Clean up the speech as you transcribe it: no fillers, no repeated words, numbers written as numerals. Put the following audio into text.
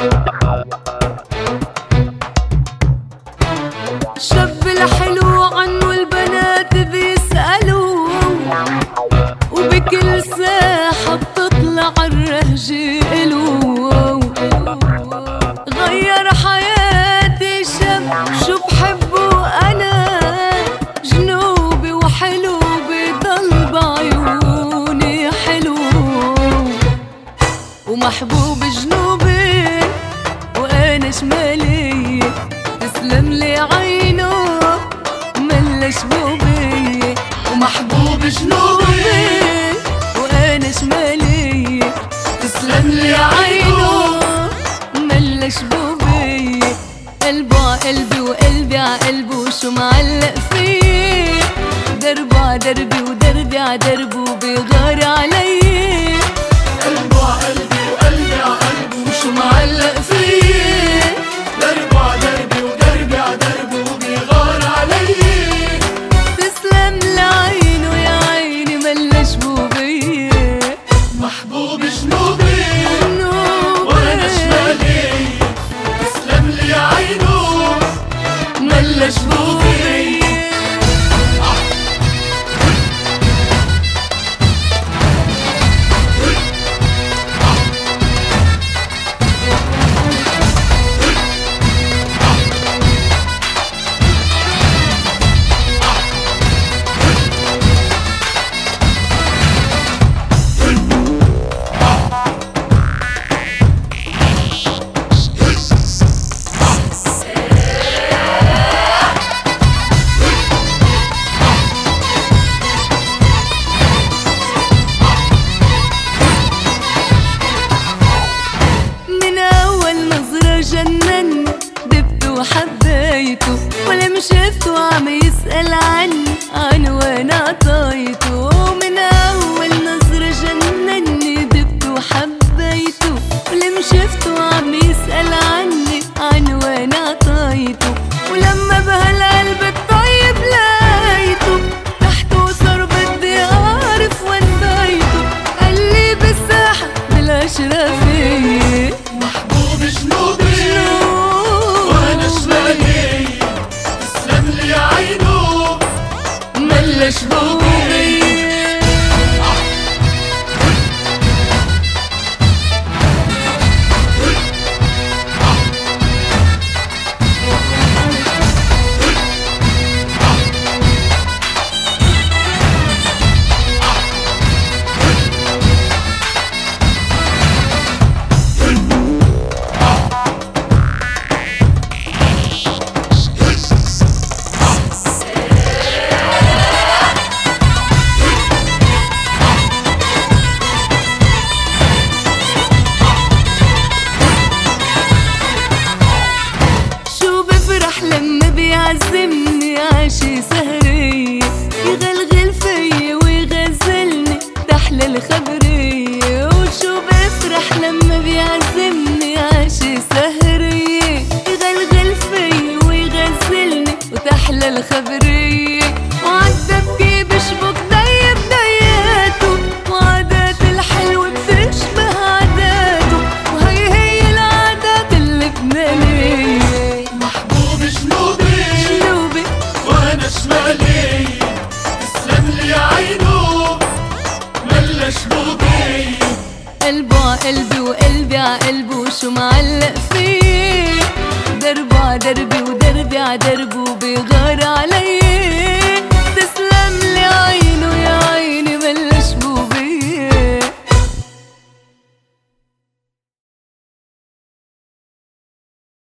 شاب الحلو عنه البنات بيسألوا، وبكل ساحة بتطلع الرهجة إلو. غير حياتي شاب شو بحبه أنا، جنوبي وحلو بضل بعيوني حلو، ومحبوب جنوبي وأنا شمالي، تسلم لي عينه ملش بوبي. ومحبوب جنوبي وأنا شمالي، تسلم لي عينه ملش بوبي. قلبه عقلبي وقلبي عقلبه، شو معلق فيه، دربه عدربي ودربي عدربه بيغار علي. قلبه عقلبي وقلبي عقلبه، شو معلق فيه، دربه عدربي ودربي عدربه بيغار علي. تسلم لعينه يا عيني ملش بوبي. محبوب جنوبي وانا شمالي، تسلم لي عينه ملش بوبي. جنني دبت وحبيته، ولما شفته عم يسأل عني وين عطيته. من أول نظرة جنني دبت وحبيته، ولما شفته عم يسأل عني وين عطيته. ولما بهالقلب الطيب لقيته، تحته صار بدي أعرف وين بيته. قال لي بالساحة بالأشرفية. محبوب جنوبي وانا شمالي، تسلم لي عينه ملش بوبي. لما بيعزمني عاشي سهرية، يغلغل فيا ويغزلني تحلى الخبرية. وشو بفرح لما بيعزمني عاشي سهرية، يغلغل فيا ويغزلني وتحلى الخبرية. وعالدبكي بشبك ضي بدياته، وعادات الحلوة بتشبه عاداته، وهي العادات اللبنانية. جنوبي وانا شمالي، تسلم لي عينه ملش بوبي. قلبه عقلبي وقلبي عقلبه، شو معلق فيه، دربه عدربي ودربي عدربه بيغار علي.